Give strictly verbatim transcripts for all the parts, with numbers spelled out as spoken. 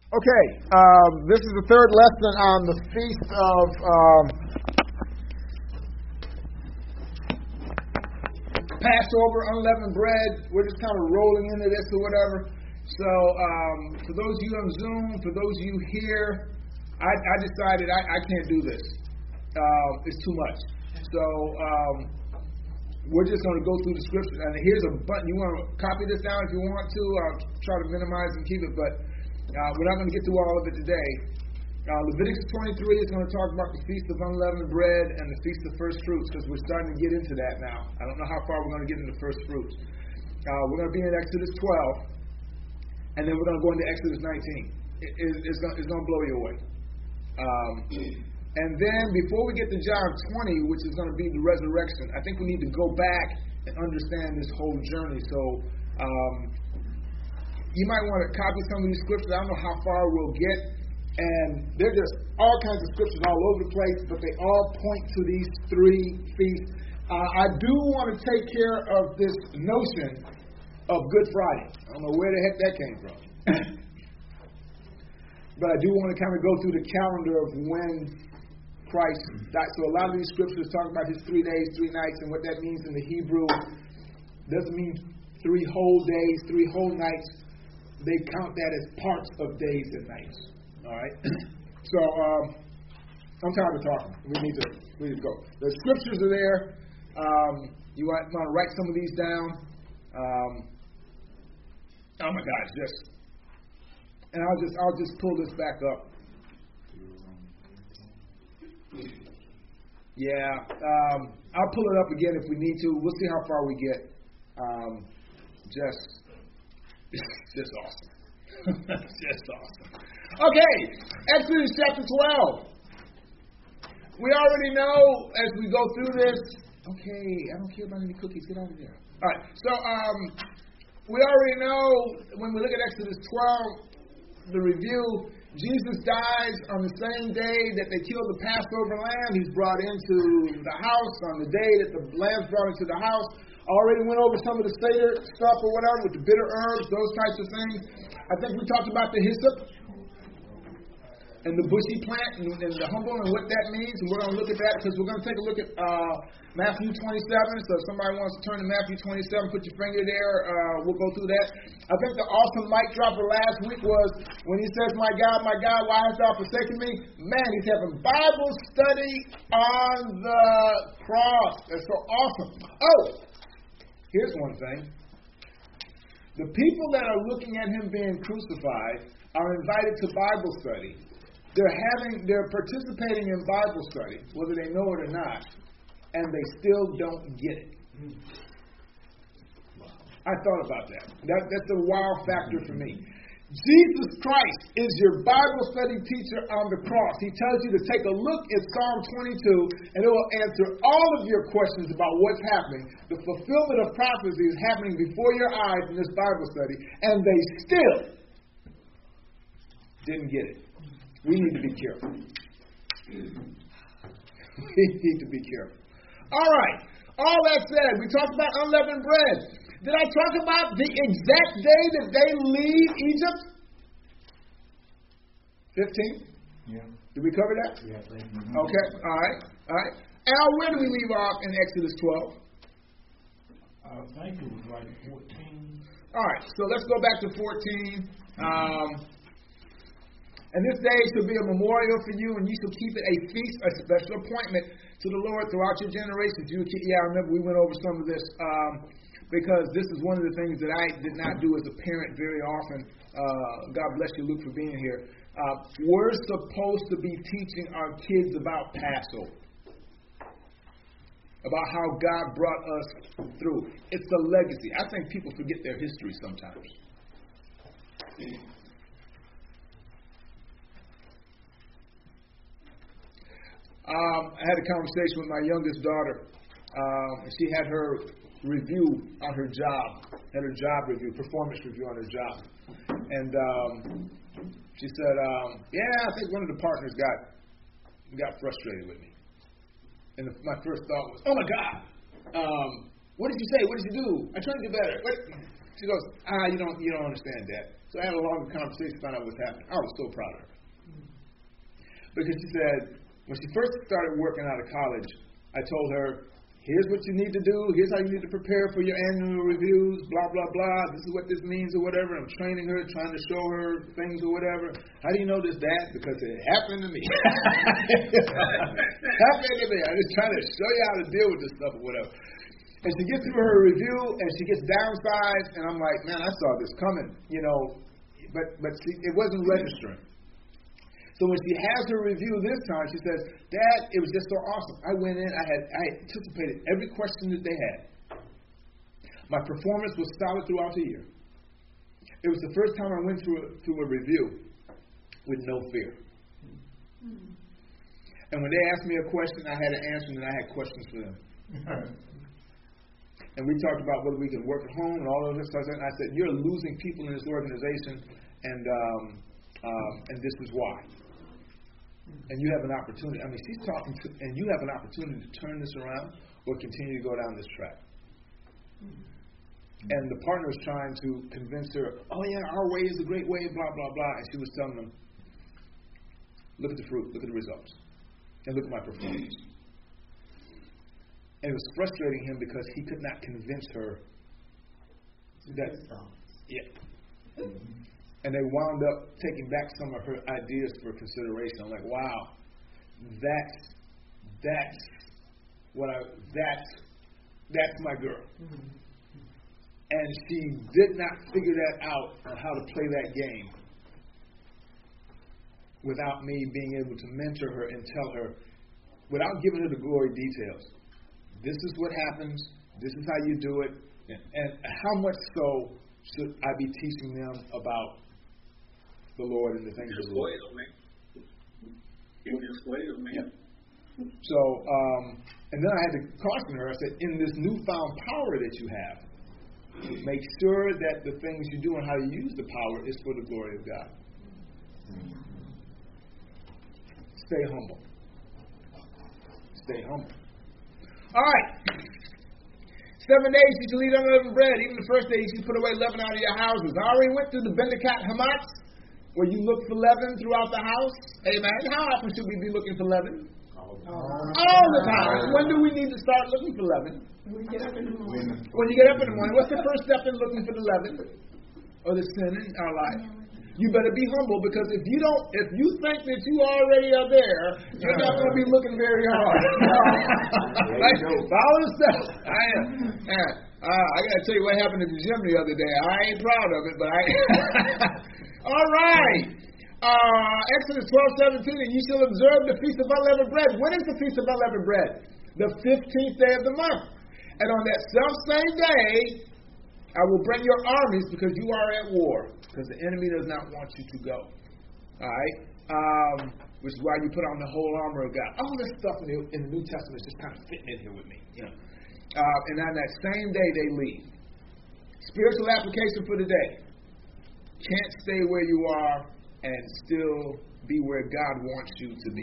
Okay, um, this is the third lesson on the Feast of um, Passover, unleavened bread. We're just kind of rolling into this or whatever. So um, for those of you on Zoom, for those of you here, I, I decided I, I can't do this. Uh, it's too much. So um, we're just going to go through the scripture. And here's a button. You want to copy this down if you want to. I'll try to minimize and keep it, but Uh, we're not going to get through all of it today. Uh, Leviticus twenty-three is going to talk about the Feast of Unleavened Bread and the Feast of First Fruits, because we're starting to get into that now. I don't know how far we're going to get into First Fruits. Uh, we're going to be in Exodus twelve, and then we're going to go into Exodus nineteen. It, it, it's going it's going to blow you away. Um, and then before we get to John twenty, which is going to be the resurrection, I think we need to go back and understand this whole journey. So um, you might want to copy some of these scriptures. I don't know how far we'll get. And they're just all kinds of scriptures all over the place, but they all point to these three feasts. Uh, I do want to take care of this notion of Good Friday. I don't know where the heck that came from. But I do want to kind of go through the calendar of when Christ died. So a lot of these scriptures talk about his three days, three nights, and what that means in the Hebrew. Doesn't mean three whole days, three whole nights. They count that as parts of days and nights. All right? So, um, I'm tired of talking. We need to, we need to go. The scriptures are there. Um, you want, want to write some of these down. Um, oh my gosh, just. And I'll just, I'll just pull this back up. Yeah. Um, I'll pull it up again if we need to. We'll see how far we get. Um, just. It's just awesome. Just awesome. Okay, Exodus chapter twelve. We already know as we go through this. Okay, I don't care about any cookies. Get out of there. All right, so um, we already know when we look at Exodus twelve, the review, Jesus dies on the same day that they killed the Passover lamb. He's brought into the house on the day that the lamb's brought into the house. Already went over some of the Seder stuff or whatever with the bitter herbs, those types of things. I think we talked about the hyssop and the bushy plant and, and the humble and what that means. And we're going to look at that because we're going to take a look at uh, Matthew twenty-seven. So if somebody wants to turn to Matthew twenty-seven, put your finger there. Uh, we'll go through that. I think the awesome mic dropper last week was when he says, "My God, my God, why hast thou forsaken me?" Man, he's having Bible study on the cross. That's so awesome. Oh! Here's one thing. The people that are looking at him being crucified are invited to Bible study. They're having, they're participating in Bible study, whether they know it or not, and they still don't get it. I thought about that. that that's a wow factor for me. Jesus Christ is your Bible study teacher on the cross. He tells you to take a look at Psalm twenty-two, and it will answer all of your questions about what's happening. The fulfillment of prophecy is happening before your eyes in this Bible study, and they still didn't get it. We need to be careful. We need to be careful. All right. All that said, we talked about unleavened bread. Did I talk about the exact day that they leave Egypt? fifteen? Yeah. Did we cover that? Yeah. Okay. All right. All right. Al, where do we leave off in Exodus twelve? I think it was like fourteen. All right. So let's go back to fourteen. Um, and this day shall be a memorial for you, and you shall keep it a feast, a special appointment to the Lord throughout your generations. You keep, yeah, I remember we went over some of this. Um, Because this is one of the things that I did not do as a parent very often. Uh, God bless you, Luke, for being here. Uh, we're supposed to be teaching our kids about Passover, about how God brought us through. It's a legacy. I think people forget their history sometimes. Um, I had a conversation with my youngest daughter. Uh, she had her review on her job, had her job review, performance review on her job. And um, she said, um, yeah, I think one of the partners got got frustrated with me. And the, my first thought was, oh my God, um, what did you say? What did you do? I tried to do better. What? She goes, ah, you don't, you don't understand that. So I had a longer conversation, found out what's happening. I was so proud of her. Because she said, when she first started working out of college, I told her, here's what you need to do. Here's how you need to prepare for your annual reviews, blah, blah, blah. This is what this means or whatever. I'm training her, trying to show her things or whatever. How do you know this, Dad? Because it happened to me. Happened to me. I'm just trying to show you how to deal with this stuff or whatever. And she gets through her review, and she gets downsized, and I'm like, man, I saw this coming, you know. But, but she, it wasn't registering. So when she has her review this time, she says, Dad, it was just so awesome. I went in, I had I anticipated every question that they had. My performance was solid throughout the year. It was the first time I went through a, through a review with no fear. Mm-hmm. And when they asked me a question, I had an answer, and I had questions for them. And we talked about whether we can work at home and all of this stuff. And I said, you're losing people in this organization, and um, um, and this is why. And you have an opportunity. I mean, she's talking to, and you have an opportunity to turn this around or continue to go down this track. And the partner was trying to convince her, oh, yeah, our way is the great way, blah, blah, blah. And she was telling them, look at the fruit, look at the results, and look at my performance. And it was frustrating him because he could not convince her that, yeah. And they wound up taking back some of her ideas for consideration. I'm like, wow, that's that's what I that's that's my girl. Mm-hmm. And she did not figure that out on how to play that game without me being able to mentor her and tell her, without giving her the gory details. This is what happens. This is how you do it. And how much so should I be teaching them about the Lord and the things of the Lord? Yeah. So, um, and then I had to caution her. I said, in this newfound power that you have, make sure that the things you do and how you use the power is for the glory of God. Stay humble. Stay humble. All right. Seven days you shall eat unleavened bread. Even the first day you should put away leaven out of your houses. I already went through the Bendikat Hamatz, where you look for leaven throughout the house. Amen. How often should we be looking for leaven? All the time. All the time. When do we need to start looking for leaven? When you get up in the morning. When you get up in the morning. What's the first step in looking for the leaven or the sin in our life? You better be humble, because if you don't, if you think that you already are there, you're not going to be looking very hard. Like, follow the steps. I am. Man, uh, I got to tell you what happened at the gym the other day. I ain't proud of it, but I. All right. Uh, Exodus twelve seventeen, and you shall observe the feast of unleavened bread. When is the feast of unleavened bread? The fifteenth day of the month. And on that self same day, I will bring your armies, because you are at war. Because the enemy does not want you to go. All right? Um, which is why you put on the whole armor of God. All this stuff in the, in the New Testament is just kind of fitting in here with me. You know. Uh, and on that same day, they leave. Spiritual application for the day. Can't stay where you are and still be where God wants you to be.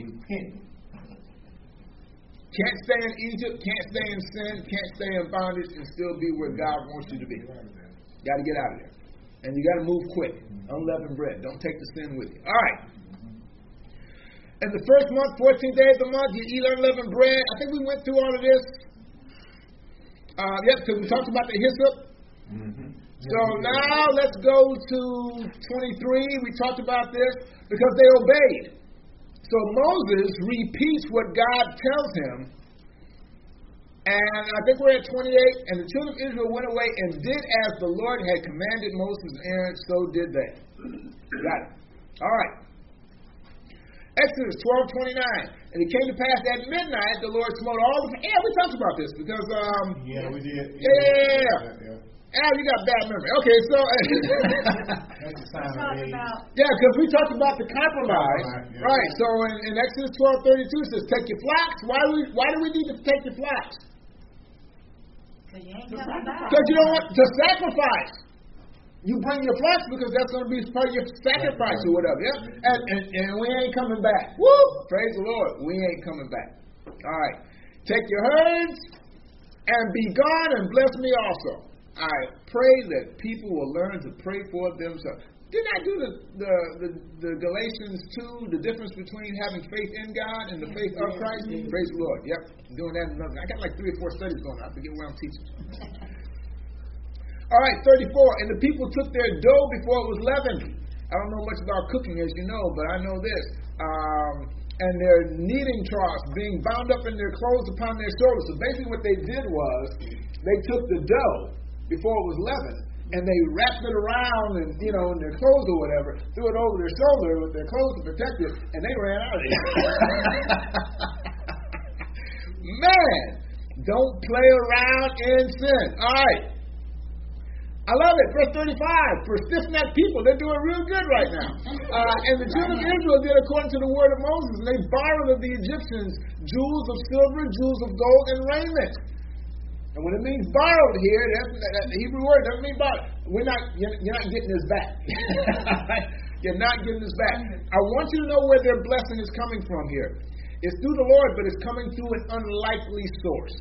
Can't stay in Egypt, can't stay in sin, can't stay in bondage, and still be where God wants you to be. Got to get out of there. And you got to move quick. Unleavened bread. Don't take the sin with you. All right. And the first month, fourteenth day of the month, you eat unleavened bread. I think we went through all of this. Uh, yes, because we talked about the hyssop. Mm-hmm. So now let's go to twenty-three. We talked about this because they obeyed. So Moses repeats what God tells him. And I think we're at twenty-eight. And the children of Israel went away and did as the Lord had commanded Moses and Aaron, so did they. Got it. All right. Exodus twelve twenty-nine. And it came to pass at midnight, the Lord smote all the... Yeah, we talked about this because... Um, yeah, we did. Yeah, yeah, yeah. yeah. yeah. Al, you got bad memory. Okay, so... That's a sign of age. Yeah, because we talked about the compromise. Right, yeah. Right. So in, in Exodus twelve thirty-two, it says, take your flax. Why do we, why do we need to take your flax? Because you ain't coming back. Because you don't want to sacrifice. You bring your flax because that's going to be part of your sacrifice or whatever. Yeah? And, and, and we ain't coming back. Woo! Praise the Lord. We ain't coming back. All right. Take your herds and be gone and bless me also. I pray that people will learn to pray for themselves. Didn't I do the, the, the, the Galatians two, the difference between having faith in God and the faith of Christ? Praise the Lord. Yep, doing that another. I got like three or four studies going on. I forget where I'm teaching. All right, thirty-four. And the people took their dough before it was leavened. I don't know much about cooking, as you know, but I know this. Um, and their kneading troughs being bound up in their clothes upon their shoulders. So basically what they did was they took the dough before it was leavened, and they wrapped it around and, you know, in their clothes or whatever, threw it over their shoulder with their clothes to protect it, and they ran out of there. Man, don't play around in sin. All right. I love it. Verse thirty-five. For stiff-necked people, they're doing real good right now. Uh, and the children of Israel did according to the word of Moses, and they borrowed of the Egyptians jewels of silver, jewels of gold, and raiment. And when it means borrowed here, that's, that, the Hebrew word doesn't mean borrowed. We're not, you're, you're not getting this back. You're not getting this back. I want you to know where their blessing is coming from here. It's through the Lord, but it's coming through an unlikely source.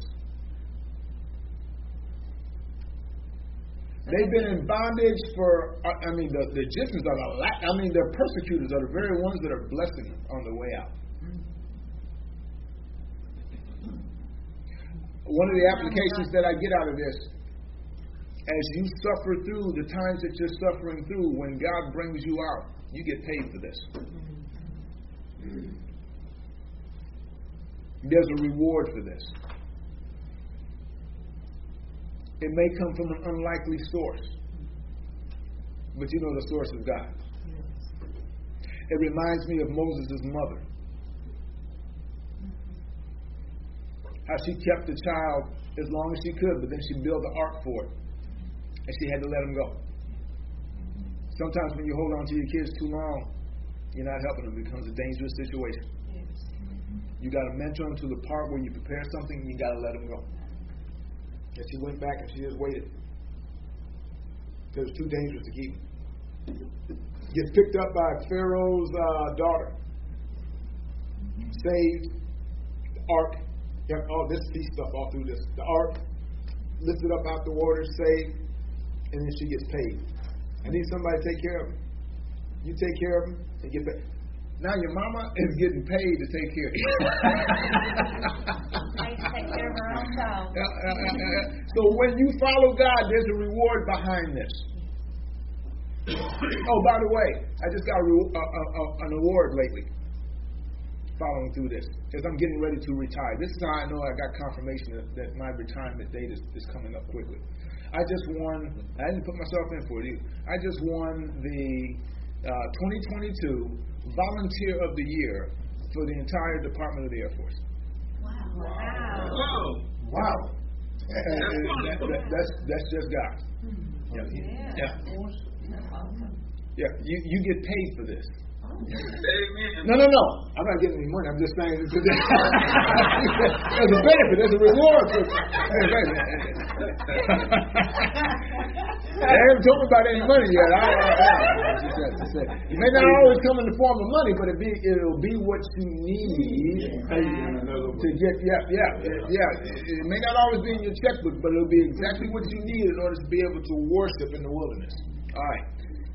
They've been in bondage for, I mean, the, the Egyptians are the, I mean, their persecutors are the very ones that are blessing them on the way out. One of the applications that I get out of this, as you suffer through the times that you're suffering through, when God brings you out, you get paid for this. There's a reward for this. It may come from an unlikely source, but you know the source is God. It reminds me of Moses' mother. How she kept the child as long as she could, but then she built an ark for it, and she had to let him go. Sometimes when you hold on to your kids too long, you're not helping them. It becomes a dangerous situation. You got to mentor them to the part where you prepare something, and you got to let them go. And she went back and she just waited. Because it was too dangerous to keep him. Gets picked up by Pharaoh's uh, daughter. Saved. The ark. Got all this sea stuff all through this. The ark. Lifted up out the water. Saved. And then she gets paid. I need somebody to take care of him. You take care of him and get paid. Now your mama is getting paid to take care of you. Take care of her own child. Uh, uh, uh, uh, so when you follow God, there's a reward behind this. Oh, by the way, I just got a, uh, uh, an award lately following through this, because I'm getting ready to retire. This is how I know I got confirmation that, that my retirement date is, is coming up quickly. I just won, I didn't put myself in for it either. I just won the uh, twenty twenty-two Volunteer of the Year for the entire Department of the Air Force. Wow. Wow. Wow. Wow. That, that, that, that's, that's just God. Yeah. Yeah. Yeah. That's awesome. Yeah. You, you get paid for this. Amen. No, no, no. I'm not getting any money. I'm just saying it's there's a benefit. There's a reward. For, they haven't told me about any money yet. I, I, I, just said, just said. It may not always come in the form of money, but it be it'll be what you need to get. Yeah, yeah, yeah. It, it may not always be in your checkbook, but it'll be exactly what you need in order to be able to worship in the wilderness. All right.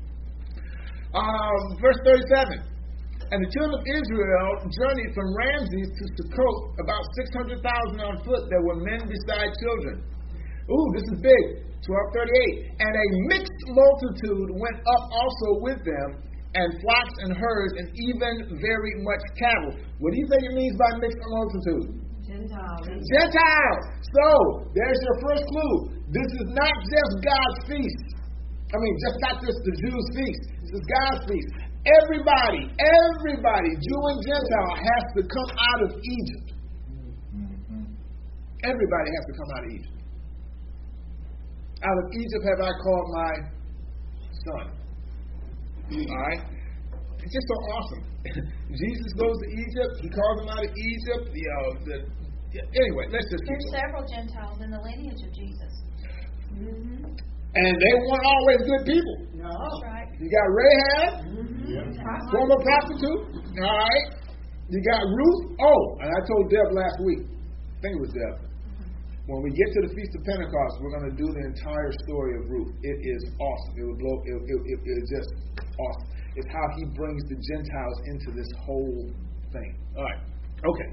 Um, verse thirty-seven. And the children of Israel journeyed from Ramses to Succoth, about six hundred thousand on foot. There were men beside children. Ooh, this is big. twelve thirty-eight. And a mixed multitude went up also with them, and flocks and herds, and even very much cattle. What do you think it means by mixed multitude? Gentiles. Gentiles. So, there's your first clue. This is not just God's feast. I mean, just not just the Jews' feast. This is God's feast. Everybody, everybody, Jew and Gentile, has to come out of Egypt. Everybody has to come out of Egypt. Out of Egypt have I called my son. All right? It's just so awesome. Jesus goes to Egypt. He calls them out of Egypt. You know, the, anyway, let's just There's keep several Gentiles in the lineage of Jesus. Mm-hmm. And they weren't always good people. No. That's right. You got Rahab, Mm-hmm. former prostitute. All right. You got Ruth. Oh, and I told Deb last week. I think it was Deb. when we get to the Feast of Pentecost, we're going to do the entire story of Ruth. It is awesome. It will blow. It, it, it, it is just awesome. It's how he brings the Gentiles into this whole thing. All right. Okay.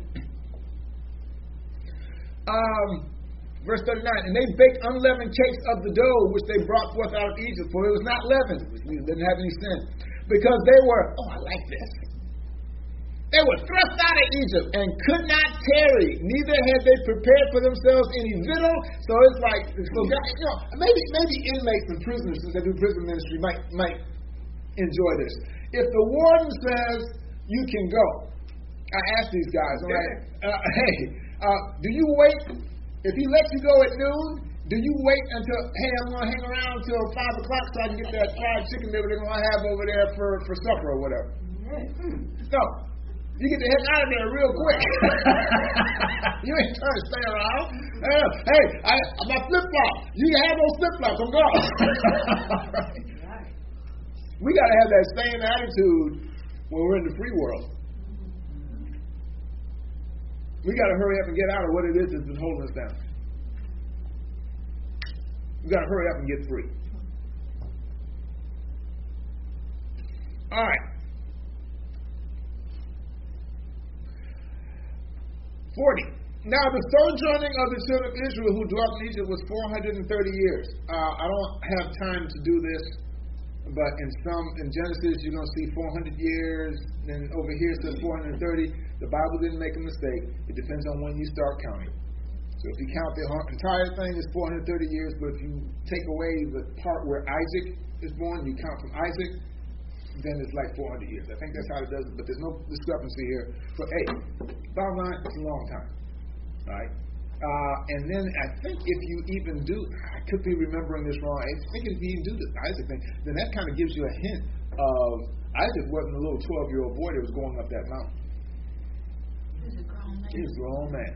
Um, verse thirty-nine. And they baked unleavened cakes of the dough which they brought forth out of Egypt, for it was not leavened, which means it didn't have any sin, because they were. Oh, I like this. They were thrust out of Egypt and could not tarry, neither had they prepared for themselves any victual. So it's like, so God, you know, maybe maybe inmates and prisoners, since they do prison ministry, might might enjoy this. If the warden says you can go, I ask these guys, all right, uh, hey, uh, do you wait? If he lets you go at noon, do you wait until, hey, I'm going to hang around until five o'clock so I can get that fried chicken that they're going to have over there for, for supper or whatever? No. You get the heck out of there real quick. You ain't trying to stay around. Uh, hey, I, my flip-flop. You can have those flip-flops. I'm gone. Right. We got to have that same attitude when we're in the free world. We got to hurry up and get out of what it is that's been holding us down. We got to hurry up and get free. All right. forty. Now the sojourning of the children of Israel who dwelt in Egypt was four hundred thirty years. Uh, I don't have time to do this, but in some, in Genesis, you're going to see four hundred years, then over here it says four hundred thirty. The Bible didn't make a mistake. It depends on when you start counting. So if you count the entire thing, it's four hundred thirty years, but if you take away the part where Isaac is born, you count from Isaac, then it's like four hundred years. I think that's how it does it, but there's no discrepancy here. But hey, bottom line, it's a long time. Right? Uh, and then I think if you even do, I could be remembering this wrong, I think if you even do the Isaac thing, then that kind of gives you a hint of Isaac wasn't a little twelve-year-old boy that was going up that mountain. He was a grown man. He was a grown man.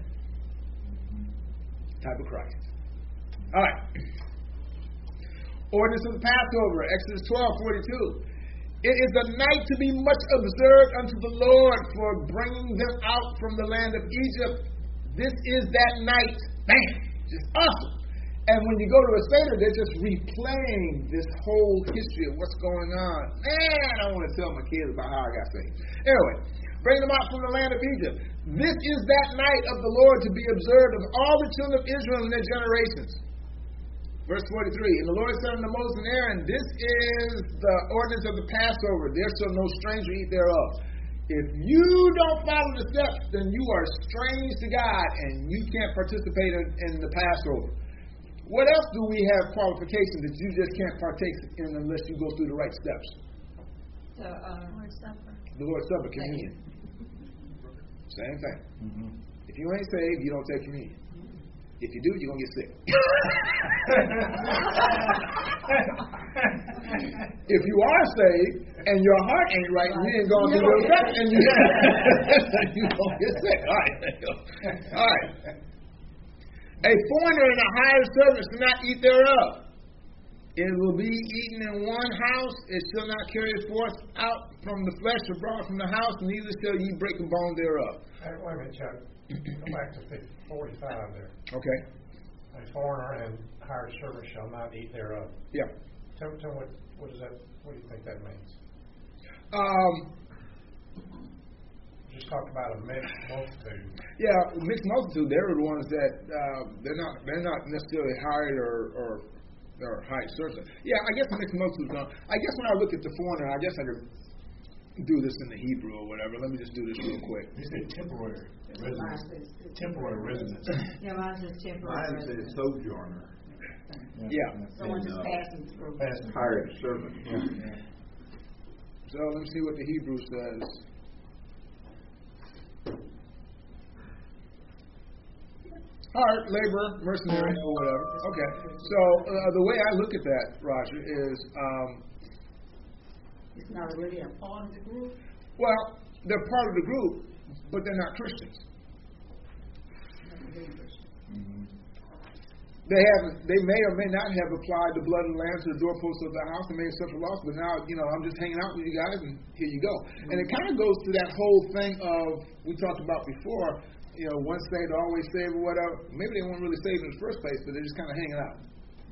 Type of Christ. All right. Ordinance of the Passover, Exodus twelve forty-two. It is a night to be much observed unto the Lord for bringing them out from the land of Egypt. This is that night. Bam! Just awesome. And when you go to a Seder, they're just replaying this whole history of what's going on. Man, I want to tell my kids about how I got saved. Anyway, bring them out from the land of Egypt. This is that night of the Lord to be observed of all the children of Israel and their generations. Verse forty-three, and the Lord said unto Moses and Aaron, this is the ordinance of the Passover. There shall no stranger eat thereof. If you don't follow the steps, then you are strange to God, and you can't participate in, in the Passover. What else do we have qualifications that you just can't partake in unless you go through the right steps? The uh, Lord's Supper. The Lord's Supper, communion. Same thing. Mm-hmm. If you ain't saved, you don't take communion. If you do, you're going to get sick. If you are saved and your heart ain't right, you ain't going to do those steps, and you, you're going to get sick. All right. All right. A foreigner and a hired servant shall not eat thereof. It will be eaten in one house. It shall not carry forth out from the flesh or brought from the house, neither shall ye break a bone thereof. Hey, wait a minute, Chuck. Go back to forty-five there. Okay. A foreigner and hired servant shall not eat thereof. Yeah. Tell, tell what what does that? What do you think that means? Um. Just talk about a mixed multitude. Yeah, mixed multitude. They're the ones that uh, they're not they're not necessarily hired or or, or hired servants. Yeah, I guess mixed multitude. No. I guess when I look at the foreigner, I guess I could do this in the Hebrew or whatever. Let me just do this real quick. He said temporary residence. Temporary residence. Yeah, mine says temporary. Mine says sojourner. Yeah. Someone just uh, passing through. Passing. Hired servant. Yeah. Yeah. So let me see what the Hebrew says. Hired, labor, mercenary, or whatever. Okay. So uh, the way I look at that, Roger, is um, It's not really a part of the group. well, they're part of the group, but they're not Christians. Mm-hmm. They have, they may or may not have applied the blood of the lamb to the doorposts of the house and may have suffered loss, but now, you know, I'm just hanging out with you guys and here you go. And it kind of goes to that whole thing of, we talked about before, you know, once saved, always saved or whatever. Maybe they weren't really saved in the first place, but they're just kind of hanging out.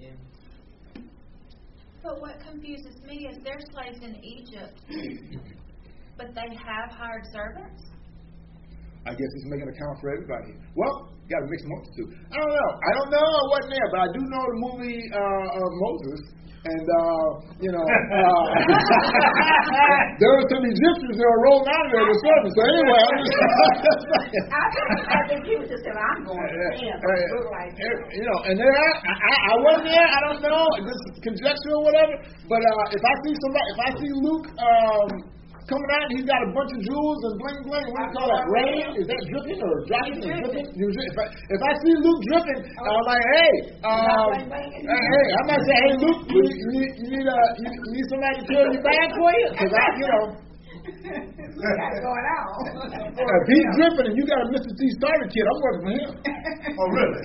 But what confuses me is they're slaves in Egypt, but they have hired servants? I guess he's making an account for everybody. Well, you got to mix multitude. I don't know. I don't know. I wasn't there, but I do know the movie uh, of Moses. And, uh, you know, uh, there were some Egyptians that were rolling out of there with servants. So anyway, I'm just saying. I think, I think he was just saying, I'm going to him. Like, you know, and there I, I, I wasn't there. I don't know. This is conjecture or whatever. But uh, if I see somebody, if I see Luke um, coming out and he's got a bunch of jewels and bling bling, what do you call that? Rain? Is that dripping or dropping or dripping? If I, if I see Luke dripping, I'm like, hey, um, hey, I might say, hey, Luke, you, you need you need, uh, you, you need somebody to carry your bag for you? Because I, you know. got it going on. If he's dripping and you got a Mister T starter kit, I'm working for him. Oh, really?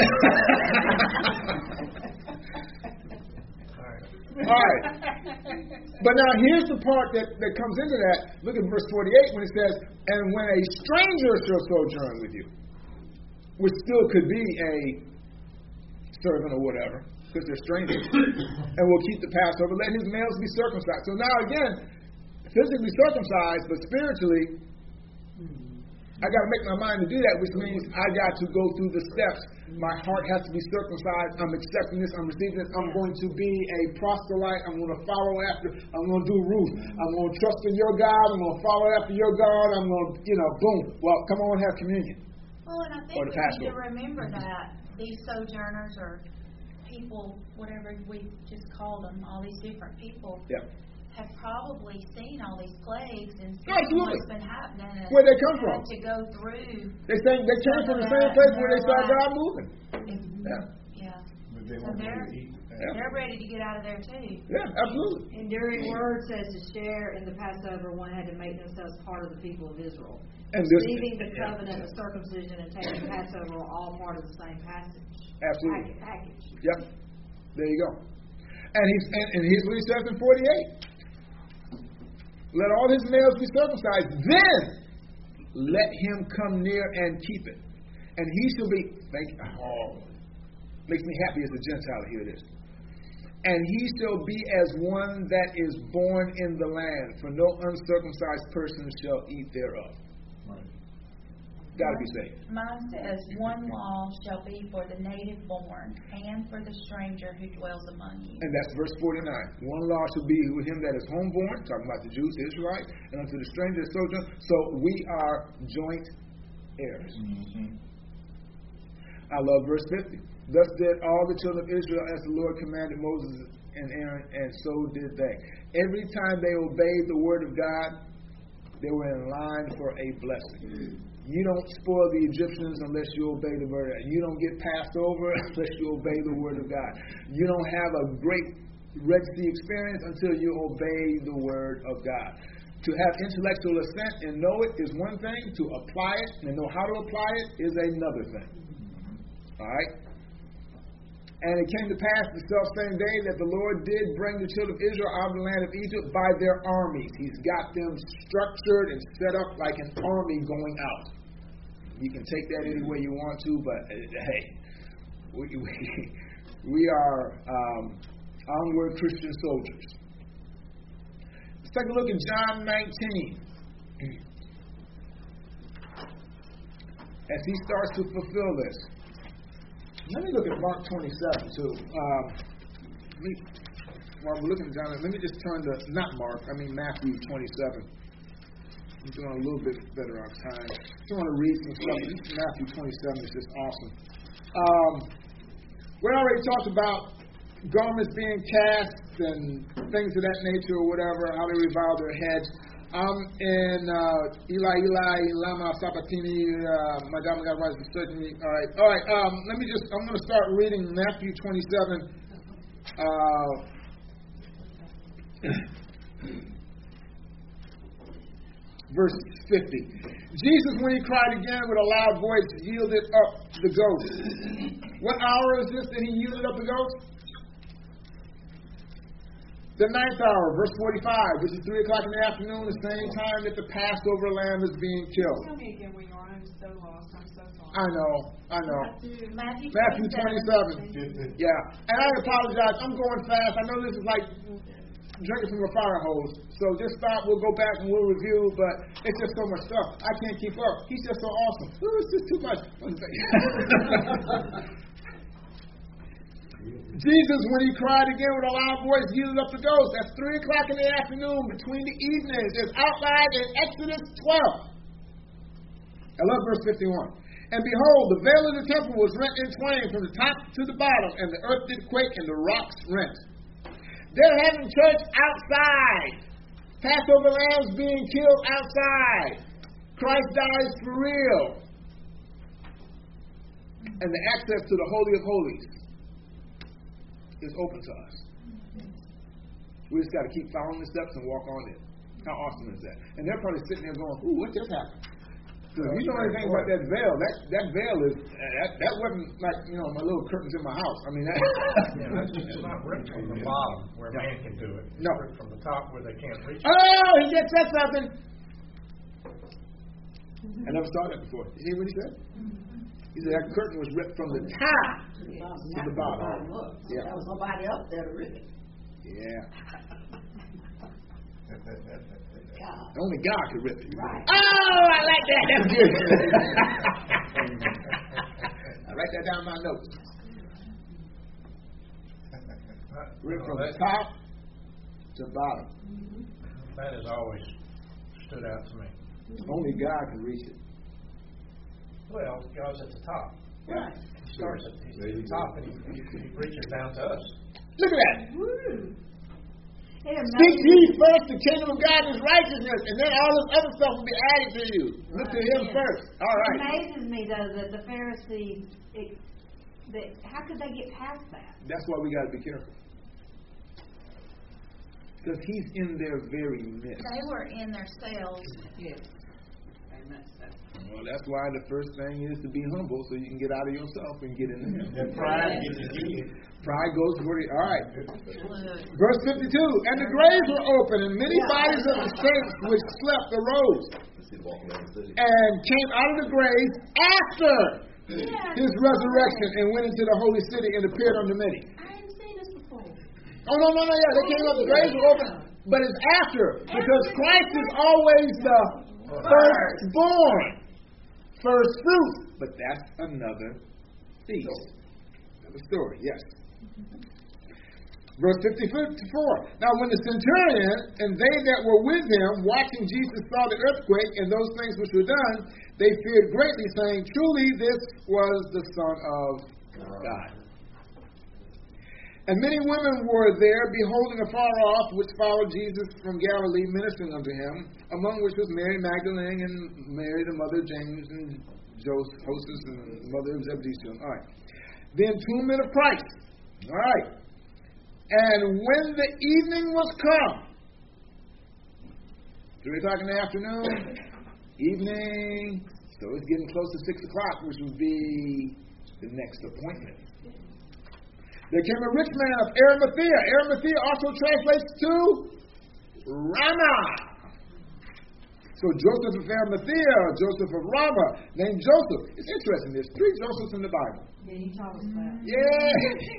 All right. But now here's the part that, that comes into that. Look at verse forty-eight when it says, and when a stranger shall sojourn with you, which still could be a servant or whatever, because they're strangers, and will keep the Passover, let his males be circumcised. So now again, physically circumcised, but spiritually, I got to make my mind to do that, which means I got to go through the steps. My heart has to be circumcised. I'm accepting this. I'm receiving this. I'm going to be a proselyte. I'm going to follow after. I'm going to do Ruth. I'm going to trust in your God. I'm going to follow after your God. I'm going to, you know, boom. Well, come on, have communion. Well, and I think we need to remember that these sojourners or people, whatever we just called them, all these different people, yeah. have probably seen all these plagues and seen Absolutely. what's been happening. And where they come from? To go through. They think they came from the same place where they saw God moving. Mm-hmm. Yeah. Yeah. But they So want they're, to eat. Yeah. they're ready to get out of there too. Yeah, absolutely. Enduring word says to share in the Passover, one had to make themselves part of the people of Israel. And this, Receiving the covenant of circumcision and taking Passover are all part of the same passage. absolutely. Package. Yep. There you go. And he's and, and here's what he says in forty-eight. Let all his males be circumcised, then let him come near and keep it. And he shall be, thank oh, makes me happy as a Gentile to hear this. And he shall be as one that is born in the land, for no uncircumcised person shall eat thereof. Right. Got to be saved. Mine says, one law shall be for the native born and for the stranger who dwells among you. And that's verse forty-nine. One law shall be with him that is homeborn, talking about the Jews, the Israelites, and unto the stranger that sojourn. So we are joint heirs. Mm-hmm. I love verse fifty. Thus did all the children of Israel as the Lord commanded Moses and Aaron, and so did they. Every time they obeyed the word of God, they were in line for a blessing. You don't spoil the Egyptians unless you obey the word of God. You don't get passed over unless you obey the word of God. You don't have a great Red Sea experience until you obey the word of God. To have intellectual assent and know it is one thing. To apply it and know how to apply it is another thing. All right? And it came to pass the self-same day that the Lord did bring the children of Israel out of the land of Egypt by their armies. He's got them structured and set up like an army going out. You can take that any way you want to, but uh, hey, we, we, we are um, onward Christian soldiers. Let's take a look at John nineteen. As he starts to fulfill this. Let me look at Mark twenty-seven, too. Um, let me, while we're looking at John, let me just turn to, not Mark, I mean Matthew twenty-seven. I'm doing a little bit better on time. I just want to read some stuff. Matthew twenty-seven is just awesome. Um, we already talked about garments being cast and things of that nature or whatever, how they revile their heads. I'm in uh, Eli, Eli, Lama, Sabatini, uh, Madame Gavaz, certainly. All right, all right. Um, let me just, I'm going to start reading Matthew twenty-seven, uh, verse fifty. Jesus, when he cried again with a loud voice, yielded up the ghost. What hour is this that he yielded up the ghost? The ninth hour, verse forty-five, which is three o'clock in the afternoon, the same time that the Passover lamb is being killed. Tell me again where you are. I'm so lost. I'm so sorry. I know, I know. Matthew Matthew twenty-seven. twenty-seven. Yeah. And I apologize. I'm going fast. I know this is like drinking from a fire hose. So just stop. We'll go back and we'll review. But it's just so much stuff. I can't keep up. He's just so awesome. Ooh, it's just too much. Jesus, when he cried again with a loud voice, yielded up the ghost. That's three o'clock in the afternoon between the evenings. It's outlined in Exodus twelve. I love verse fifty-one. And behold, the veil of the temple was rent in twain from the top to the bottom, and the earth did quake, and the rocks rent. They're having church outside. Passover lambs being killed outside. Christ dies for real. And the access to the Holy of Holies is open to us. We just got to keep following the steps and walk on it. How awesome is that? And they're probably sitting there going, ooh, what just happened? Because if you know anything about that veil, that, that veil is, that, that wasn't like, you know, my little curtains in my house. I mean, that. Yeah, that's it's not ripped from the bottom where Yeah. man can do it. It's No. ripped from the top where they can't reach it. Oh, he just said something. I never saw that before. You hear what he said? He said that curtain was ripped from the top to the bottom. Yeah. There was nobody up there to rip it. Yeah. God. Only God could rip it. Right. Oh, I like that. That's good. I write that down in my notes. Rip from the top to bottom. That has always stood out to me. Only God can reach it. Well, God's at the top. Right. He starts at, he's at the top and he, he, he reaches down to us. Look at that. Woo. It Seek ye amazes, first the kingdom of God and his righteousness, and then all this other stuff will be added to you. Look to him first. All it right. amazes me though that the Pharisees, it, that how could they get past that? That's why we got to be careful. Because he's in their very midst. They were in their cells. Yes. Amen. Well, that's why the first thing is to be humble so you can get out of yourself and get in him. That pride gets you. Pride goes for the. All right. Look. Verse fifty-two. And the graves were open, and many bodies of the saints which slept arose and came out of the graves after his resurrection and went into the holy city and appeared unto many. I hadn't seen this before. Oh, no, no, no, yeah. They came up, the graves were open. But it's after, because Christ is always the firstborn. First fruit. But that's another feast. Another story, yes. Verse fifty-four. Now when the centurion and they that were with him watching Jesus saw the earthquake and those things which were done, they feared greatly, saying, truly this was the Son of God. And many women were there, beholding afar off, which followed Jesus from Galilee, ministering unto him, among which was Mary Magdalene and Mary, the mother of James and Joseph, hostess and mother of Zebedee. All right. The entombment of Christ. All right. And when the evening was come, three o'clock in the afternoon, evening, so it's getting close to six o'clock, which would be the next appointment. There came a rich man of Arimathea. Arimathea also translates to Ramah. So Joseph of Arimathea, Joseph of Ramah, named Joseph. It's interesting. There's three Josephs in the Bible. Yeah, you taught us that. Yeah.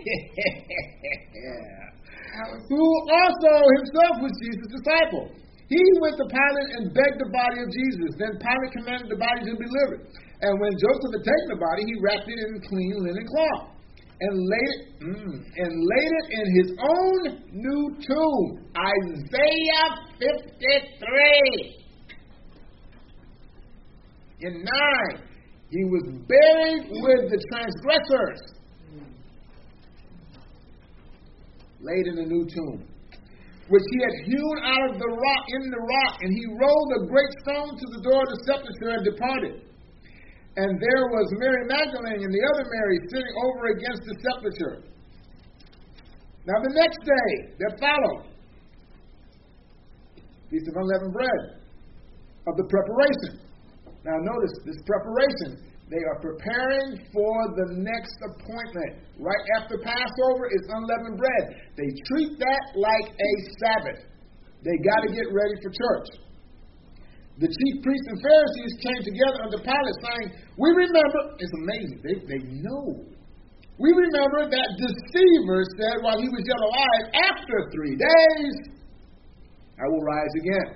Who also himself was Jesus' disciple. He went to Pilate and begged the body of Jesus. Then Pilate commanded the body to be delivered. And when Joseph had taken the body, he wrapped it in clean linen cloth and laid it mm, and laid it in his own new tomb. Isaiah fifty-three. In nine, he was buried with the transgressors. Laid in a new tomb, which he had hewn out of the rock in the rock, and he rolled a great stone to the door of the sepulchre and departed. And there was Mary Magdalene and the other Mary sitting over against the sepulchre. Now the next day that followed, Feast of Unleavened Bread, of the preparation. Now notice, this preparation They are preparing for the next appointment. Right after Passover is unleavened bread. They treat that like a Sabbath. They got to get ready for church. The chief priests and Pharisees came together under Pilate saying, we remember, it's amazing, they, they know. We remember that deceiver said while he was yet alive, after three days, I will rise again.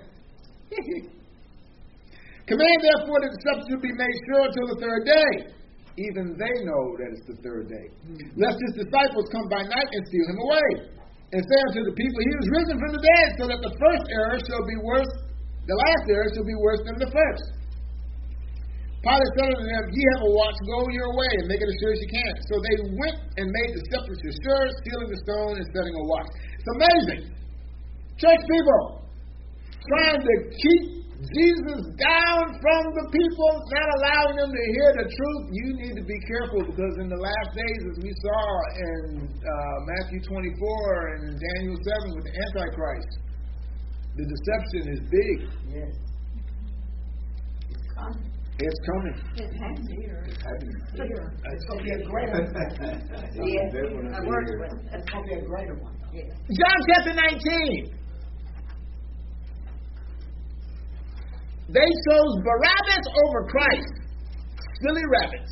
Command therefore that the substitute be made sure until the third day. Even they know that it's the third day. Lest his disciples come by night and steal him away. And say unto the people, he was risen from the dead, so that the first error shall be worse, the last error shall be worse than the first. Pilate said unto them, ye have a watch, go your way, and make it as sure as you can. So they went and made the sepulchre sure, stealing the stone and setting a watch. It's amazing. Church people, trying to keep Jesus down from the people, not allowing them to hear the truth. You need to be careful, because in the last days, as we saw in uh, Matthew twenty-four and in Daniel seven with the Antichrist, the deception is big. Yes. It's coming. It's coming. It's happening. It's here. It's going to be a greater one. Yes. A worse one. It's going to be a greater one. Yes. John chapter nineteen. They chose Barabbas over Christ. Silly rabbits.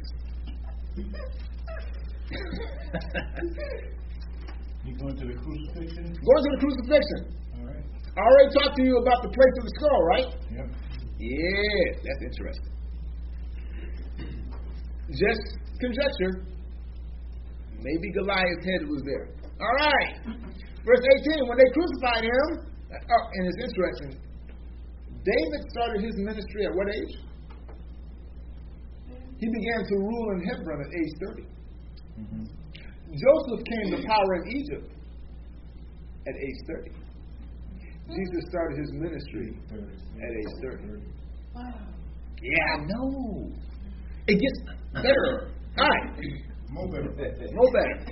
You going to the crucifixion? Going to the crucifixion. All right. I already talked to you about the place of the skull, right? Yep. Yeah, that's interesting. Just conjecture. Maybe Goliath's head was there. All right. Verse eighteen, when they crucified him, oh, and it's interesting, David started his ministry at what age? He began to rule in Hebron at age thirty. Mm-hmm. Joseph came to power in Egypt at age thirty. Jesus started his ministry at age thirty. Wow. Yeah, I know. It gets better. All right. More better. More better.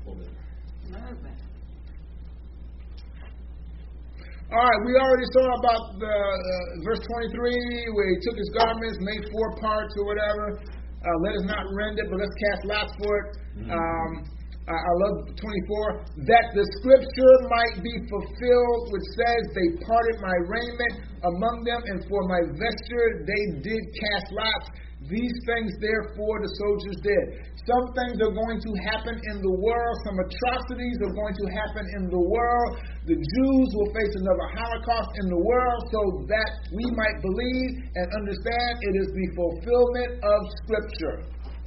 All right, we already saw about the uh, verse twenty-three, where he took his garments, made four parts or whatever. Uh, let us not rend it, but let's cast lots for it. Mm-hmm. Um, I, I love twenty-four. That the scripture might be fulfilled, which says, they parted my raiment among them, and for my vesture they did cast lots. These things, therefore, the soldiers did. Some things are going to happen in the world. Some atrocities are going to happen in the world. The Jews will face another Holocaust in the world, so that we might believe and understand it is the fulfillment of Scripture.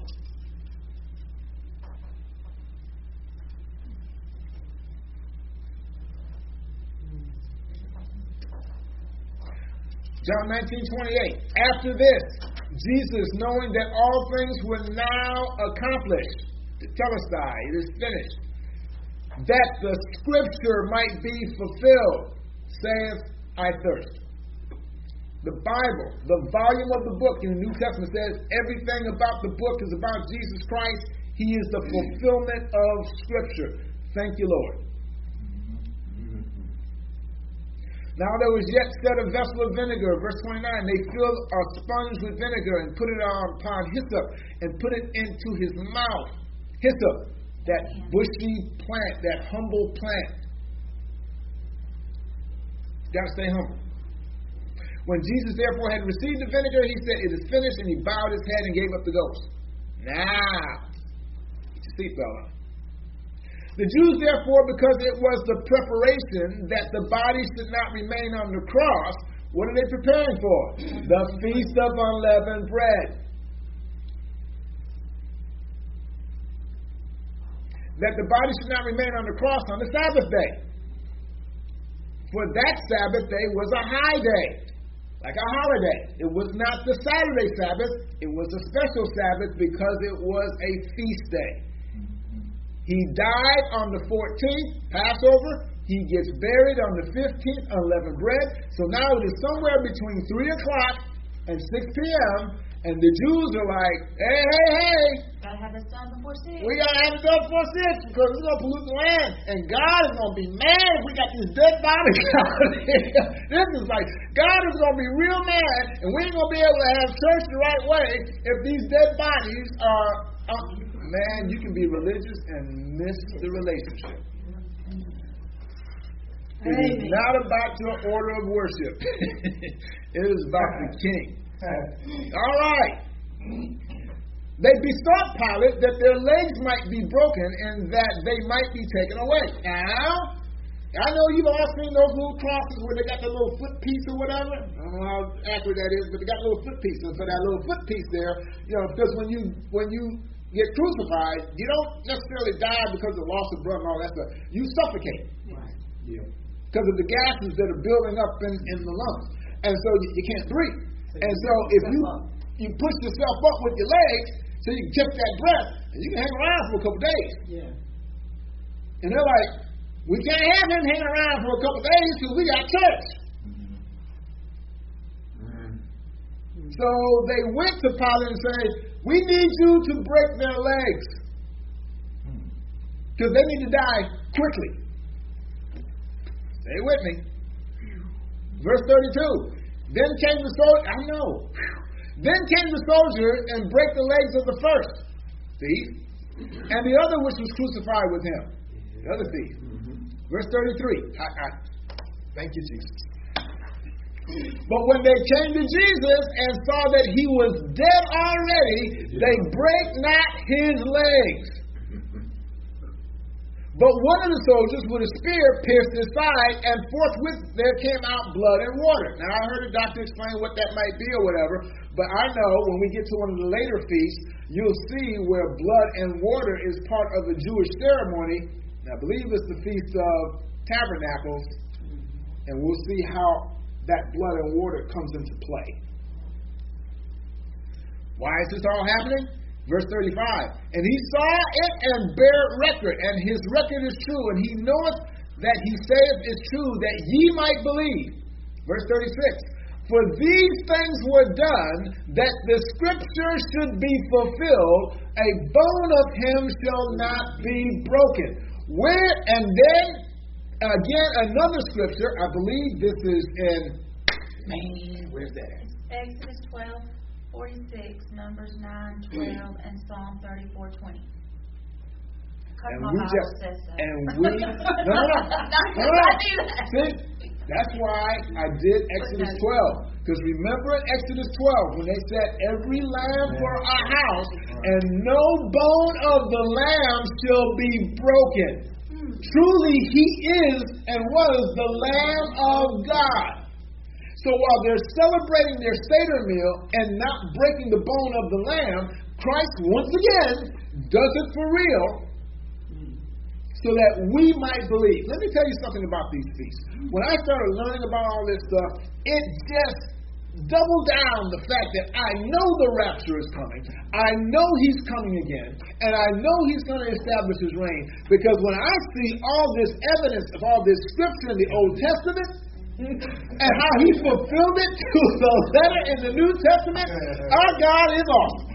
John nineteen twenty-eight. After this, Jesus, knowing that all things were now accomplished, telestai, it is finished, that the scripture might be fulfilled, saith, I thirst. The Bible, the volume of the book in the New Testament says everything about the book is about Jesus Christ. He is the fulfillment of Scripture. Thank you, Lord. Now there was yet set a vessel of vinegar, verse twenty-nine. They filled a sponge with vinegar and put it on upon hyssop and put it into his mouth. Hyssop, that bushy plant, that humble plant. Got to stay humble. When Jesus therefore had received the vinegar, he said, it is finished, and he bowed his head and gave up the ghost. Now, get your seatbelt on. The Jews, therefore, because it was the preparation that the body should not remain on the cross, what are they preparing for? The Feast of Unleavened Bread. That the body should not remain on the cross on the Sabbath day. For that Sabbath day was a high day, like a holiday. It was not the Saturday Sabbath. It was a special Sabbath because it was a feast day. He died on the fourteenth, Passover. He gets buried on the fifteenth, unleavened bread. So now it is somewhere between three o'clock and six p.m., and the Jews are like, hey, hey, hey, gotta have this done before six. We gotta have it done before six because it's gonna pollute the land, and God is gonna be mad if we got these dead bodies out here. This is like God is gonna be real mad, and we ain't gonna be able to have church the right way if these dead bodies are. Uh, man, you can be religious and miss the relationship. It is not about your order of worship. It is about the King. All right. They besought Pilate that their legs might be broken and that they might be taken away. Now, I know you've all seen those little crosses where they got the little foot piece or whatever. I don't know how accurate that is, but they got a little foot piece. And for that little foot piece there, you know, because when you when you get crucified, you don't necessarily die because of loss of blood and all that stuff. You suffocate. Right. Yeah. Because of the gases that are building up in, in the lungs. And so you, you can't breathe. And so if you you push yourself up with your legs so you can catch that breath, and you can hang around for a couple days. Yeah. And they're like, we can't have him hanging around for a couple days because we got church. Mm-hmm. So they went to Pilate and said, we need you to break their legs. Because they need to die quickly. Stay with me. Verse thirty-two. Then came the soldier. I know. Then came the soldier and break the legs of the first thief, and the other which was crucified with him. The other thief. Mm-hmm. Verse thirty-three. I, I, thank you, Jesus. But when they came to Jesus and saw that he was dead already, they brake not his legs. But one of the soldiers with a spear pierced his side, and forthwith there came out blood and water. Now, I heard a doctor explain what that might be or whatever, but I know when we get to one of the later feasts, you'll see where blood and water is part of a Jewish ceremony. And I believe it's the Feast of Tabernacles, and we'll see how that blood and water comes into play. Why is this all happening? Verse thirty-five, and he saw it and bare record, and his record is true, and he knoweth that he saith is true, that ye might believe. Verse thirty-six, for these things were done, that the scripture should be fulfilled, a bone of him shall not be broken. Where, and then, again, another scripture, I believe this is in, man, where's that? Exodus twelve. forty-six, Numbers nine, twelve, and Psalm thirty-four, twenty. And we just, and we, no, no, no, no, no. See, that's why I did Exodus twelve. Because remember in Exodus twelve, when they said every lamb for a house, and no bone of the lamb shall be broken. Truly he is and was the Lamb of God. So while they're celebrating their Seder meal and not breaking the bone of the lamb, Christ once again does it for real so that we might believe. Let me tell you something about these feasts. When I started learning about all this stuff, it just doubled down the fact that I know the rapture is coming. I know he's coming again. And I know he's going to establish his reign. Because when I see all this evidence of all this scripture in the Old Testament, and how he fulfilled it to the letter in the New Testament, our God is awesome.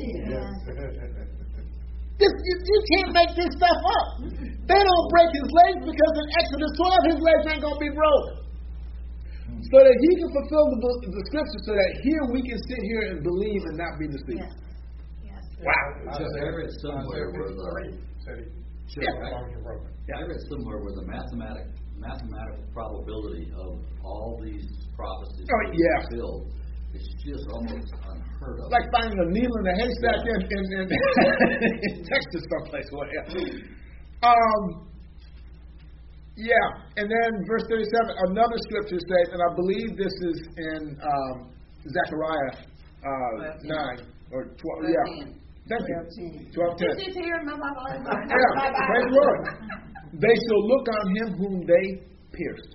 This, you, you can't make this stuff up. They don't break his legs because in Exodus twelve, his legs ain't going to be broken. So that he can fulfill the, the scripture so that here we can sit here and believe and not be deceived. Yes. Yes. Wow. I read somewhere where the Yeah. I read somewhere where the mathematic mathematical probability of all these prophecies Oh, being yeah. fulfilled is just almost unheard of. Like finding a needle in a haystack in, in, in, in Texas someplace. Well, yeah. Um, yeah, and then verse thirty-seven, another scripture says, and I believe this is in um, Zechariah uh, nine or twelve. Yeah. Thank you. twelve ten. This is here in my Bible. Yeah, praise the Lord. They shall look on him whom they pierced.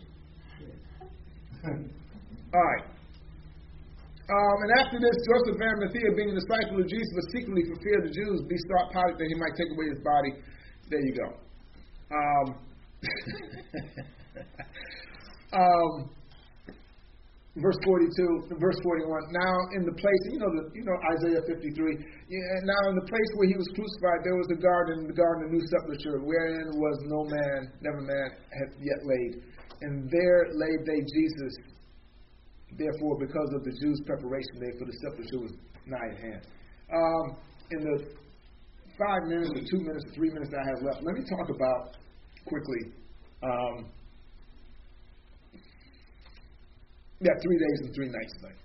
All right. Um, and after this, Joseph of Arimathea, being a disciple of Jesus, but secretly for fear of the Jews, besought Pilate that he might take away his body. There you go. Um, um, verse forty-two, verse forty-one. Now in the place, you know, the, you know Isaiah fifty-three. Yeah, now in the place where he was crucified, there was a garden, the garden of new sepulchre, wherein was no man, never man had yet laid, and there laid they Jesus. Therefore, because of the Jews' preparation day, for the sepulchre was nigh at hand. Um, in the five minutes, or two minutes, or three minutes that I have left, let me talk about quickly. Um, that three days and three nights thing.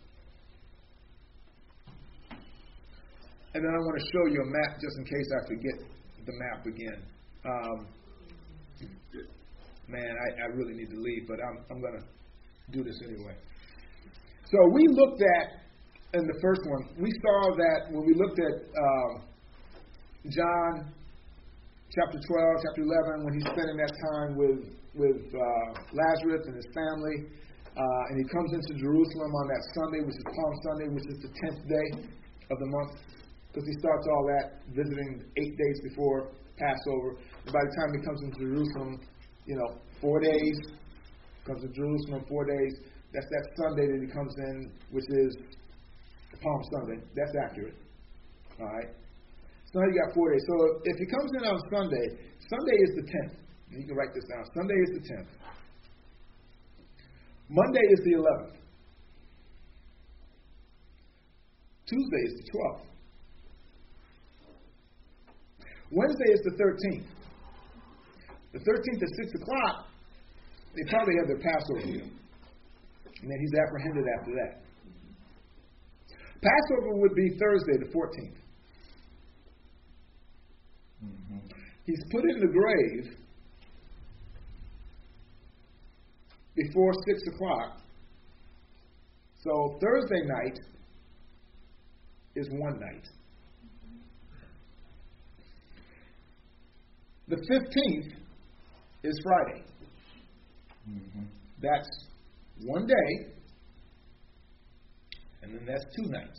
And then I want to show you a map just in case I forget the map again. Um, man, I, I really need to leave, but I'm, I'm going to do this anyway. So we looked at, in the first one, we saw that when we looked at um, John chapter twelve, chapter eleven, when he's spending that time with, with uh, Lazarus and his family, uh, and he comes into Jerusalem on that Sunday, which is Palm Sunday, which is the tenth day of the month, because he starts all that visiting eight days before Passover. And by the time he comes into Jerusalem, you know, four days, comes to Jerusalem four days. That's that Sunday that he comes in, which is Palm Sunday. That's accurate. All right. So now you got four days. So if he comes in on Sunday, Sunday is the tenth. You can write this down. Sunday is the tenth. Monday is the eleventh. Tuesday is the twelfth. Wednesday is the thirteenth. The thirteenth at six o'clock, they probably have their Passover meal. And then he's apprehended after that. Passover would be Thursday, the fourteenth. Mm-hmm. He's put in the grave before six o'clock. So Thursday night is one night. The fifteenth is Friday. Mm-hmm. That's one day, and then that's two nights.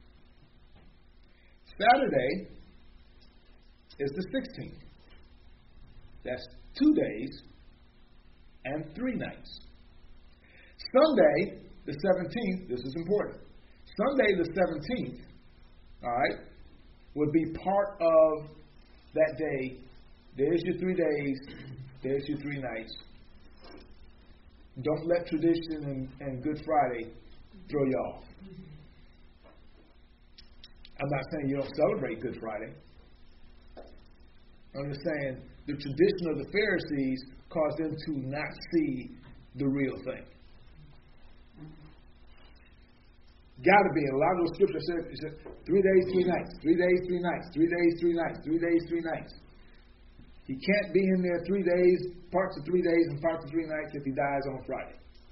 Saturday is the sixteenth. That's two days and three nights. Sunday, the seventeenth, this is important. Sunday, the seventeenth, all right, would be part of that day. There's your three days, there's your three nights. Don't let tradition and, and Good Friday throw you off. I'm not saying you don't celebrate Good Friday. I'm just saying the tradition of the Pharisees caused them to not see the real thing. Got to be. In a lot of those scriptures said, it said three days, three nights, three days, three nights, three days, three nights, three days, three nights. He can't be in there three days, parts of three days and parts of three nights if he dies on Friday.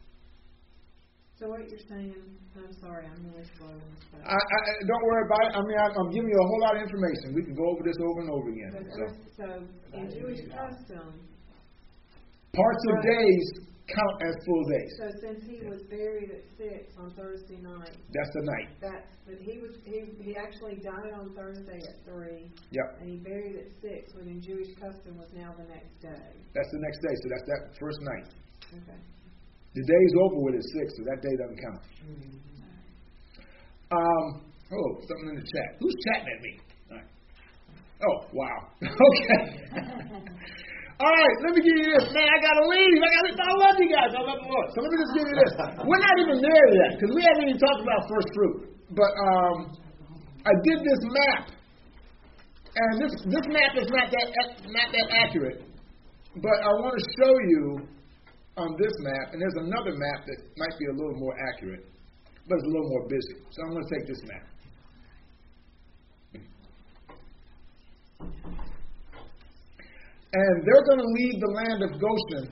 So what you're saying, I'm sorry, I'm really slow on this stuff. I, I, don't worry about it. I mean, I, I'm giving you a whole lot of information. We can go over this over and over again. But, So, so in Jewish custom, parts of days count as full days. so since he was buried at six on Thursday night, That's the night. that's but he was he he actually died on Thursday at three. Yep. And he buried at six, when in Jewish custom was now the next day. That's the next day. So that's that first night. Okay. The day's over with at six, so that day doesn't count. Mm-hmm. Um. Oh, something in the chat. Who's chatting at me? All right. Oh, wow. Okay. All right, let me give you this. Man, I got to leave. I got to. I love you guys. I love the Lord. So let me just give you this. We're not even there yet because we haven't even talked about first fruit. But um, I did this map, and this this map is not that not that accurate. But I want to show you on this map, and there's another map that might be a little more accurate, but it's a little more busy. So I'm going to take this map. And they're going to leave the land of Goshen,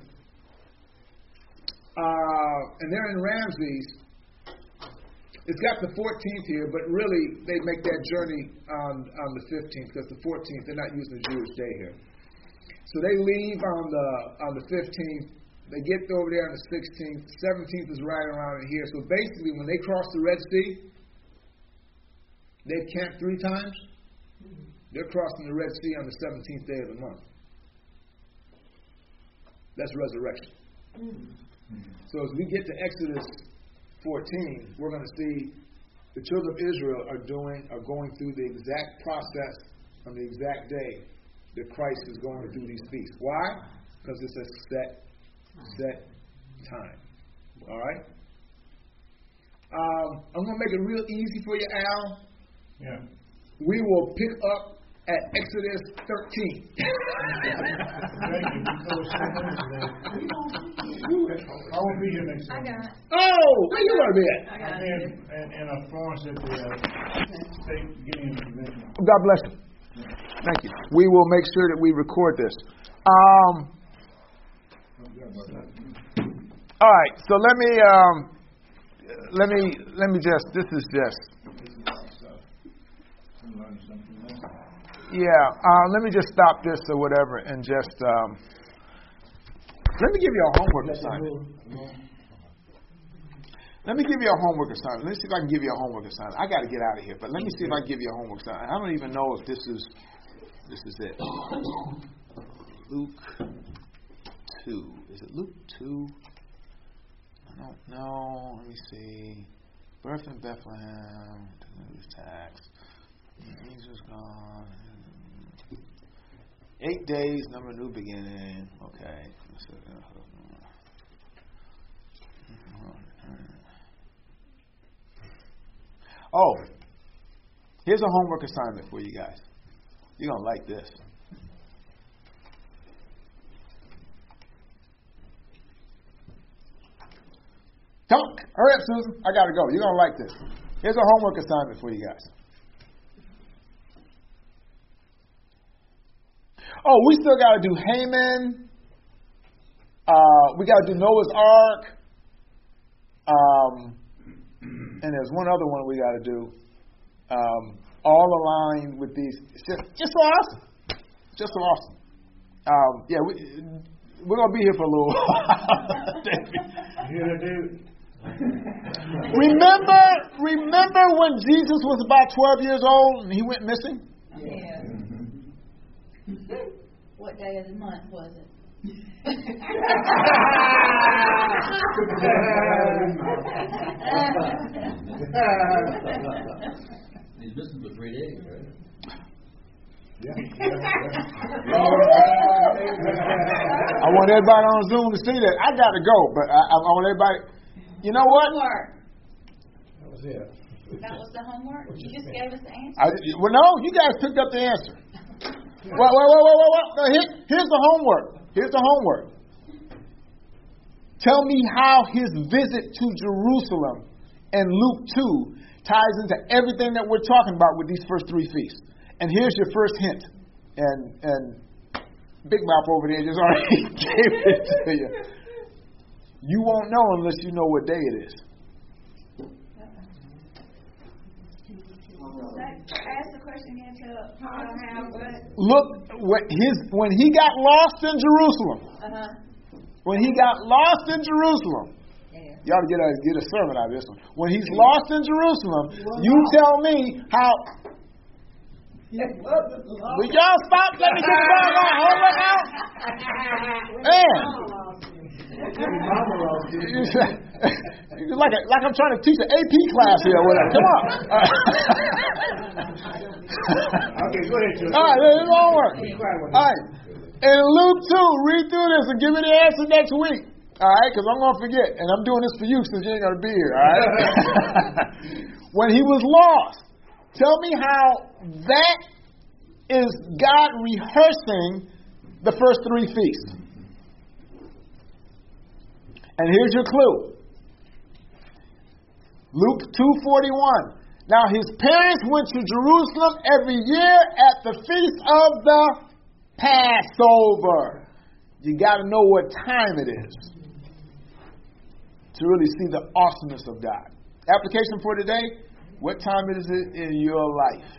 uh, and they're in Ramses. It's got the fourteenth here, but really they make that journey on, on the fifteenth, because the fourteenth, they're not using the Jewish day here. So they leave on the on the fifteenth. They get over there on the sixteenth. seventeenth is right around in here. So basically, when they cross the Red Sea, they've camped three times. They're crossing the Red Sea on the seventeenth day of the month. That's resurrection. Mm-hmm. So as we get to Exodus fourteen, we're going to see the children of Israel are doing are going through the exact process on the exact day that Christ is going to do these feasts. Why? Because it's a set set time. All right. Um, I'm going to make it real easy for you, Al. Yeah. We will pick up at Exodus thirteen. Thank you. Because I will be here next I Sunday. got it. Oh, where you going to be at? I I'm got in, it. in, in a Florence at the uh, state Guinean convention. God bless you. Thank you. We will make sure that we record this. Um, all right. So let me um, let me let me just. This is just. Yeah. Uh, let me just stop this or whatever, and just. Um, let me give you a homework assignment. Let me give you a homework assignment. Let me see if I can give you a homework assignment. I got to get out of here, but let me see if I can give you a homework assignment. I don't even know if this is this is it. Luke two. Is it Luke two? I don't know. Let me see. Birth in Bethlehem. Tax. Jesus gone. Eight days. Number new beginning. Okay. Oh, here's a homework assignment for you guys. You're going to like this. Come on, hurry up, Susan. I got to go. You're going to like this. Here's a homework assignment for you guys. Oh, we still got to do Haman. Uh, we got to do Noah's Ark. Um... And there's one other one we got to do, um, all aligned with these. It's just, just so awesome. Just so awesome. Um, yeah, we, we're going to be here for a little while. Here to do. remember, remember when Jesus was about twelve years old and he went missing? Yeah. What day of the month was it? He's missing for three days, right? Yeah. I want everybody on Zoom to see that. I got to go, but I, I want everybody. You know what? Homework. That was it. That was the homework? You just gave us the answer? I, well, no, you guys picked up the answer. Well, well, well, well, well, well. No, here, here's the homework. Here's the homework. Tell me how his visit to Jerusalem in Luke two ties into everything that we're talking about with these first three feasts. And here's your first hint. And and Big Mouth over there just already gave it to you. You won't know unless you know what day it is. Ask the question again to how what? Look, when his when he got lost in Jerusalem. Uh-huh. When he got lost in Jerusalem. Yeah. You ought to get a get a sermon out of this one. When he's lost in Jerusalem, you tell me how. Will y'all stop? Let me get the ball on. Hold it out. Man. like, a, like I'm trying to teach an A P class here or whatever. Come on. Okay, go ahead, Joe. All right, this won't work. All right. In Luke two, read through this and give me the answer next week. All right, because I'm going to forget. And I'm doing this for you since you ain't going to be here. All right. When he was lost, tell me how that is God rehearsing the first three feasts. And here's your clue. Luke two forty-one. Now his parents went to Jerusalem every year at the feast of the Passover. You got to know what time it is to really see the awesomeness of God. Application for today. What time is it in your life?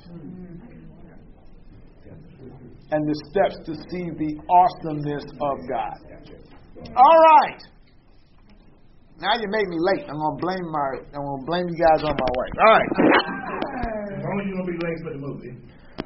And the steps to see the awesomeness of God. All right. Now you made me late. I'm gonna blame my. I'm gonna blame you guys on my wife. All right. As long as you don't be late for the movie.